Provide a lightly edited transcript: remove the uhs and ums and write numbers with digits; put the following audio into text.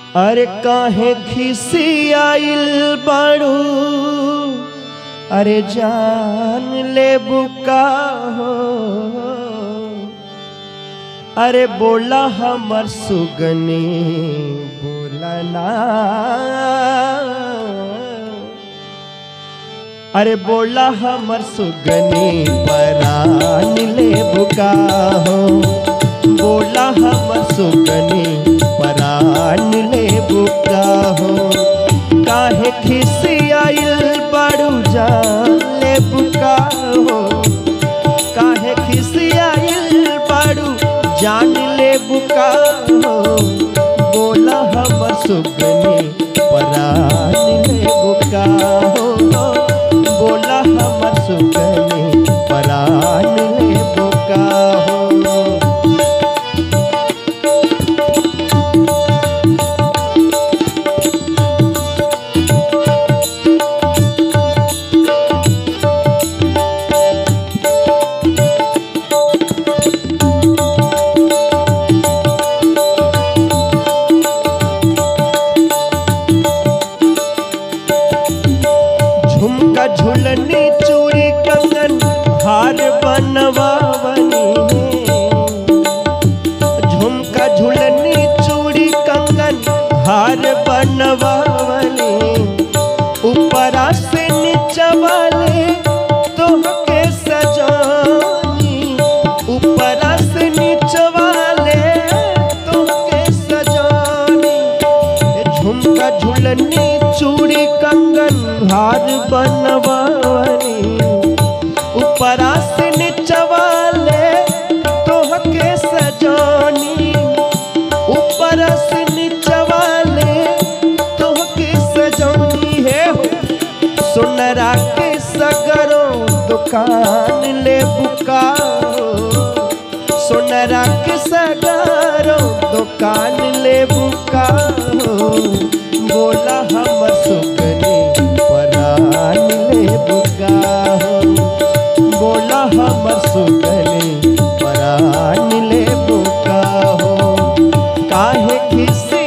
अरे काहे खिसियाइल बाड़ू, अरे जान ले बुका हो। अरे बोला हमर सुगनी बोला ना, अरे बोला हमर सुगनी परान ले बुका हो। बोला हमर सुगनी परान ले बुका हो। काहे खिसियाइल बाड़ू जान ले बुका हो। काहे खिसियाइल बाड़ू जान ले बुका हो। बोला हमर सुगनी परान ले बुका हो। बोला हमर सुगनी परान ले बुका हो। झुमका झुलनी चूड़ी कंगन हार बनवावनी है। झुमका झुलनी चूड़ी कंगन हार बनवावनी। ऊपरा से नीचा वाले तोहके सजानी। ऊपरा से नीचा वाले तोहके सजानी। झुमका झुलनी चूड़ी कंगन हार बनवानी। ऊपरा से नीचा वाले तोहके सजानी। ऊपरा से नीचा वाले तोहके सजानी है हो। सुनरा के सगरों दुकान ले बुका हो। सुनरा के सगरों दुकान ले बुका हो। बोला हमर सुगनी परान ले बुका हो। बोला हमर सुगनी परान ले बुका हो। काहे खिस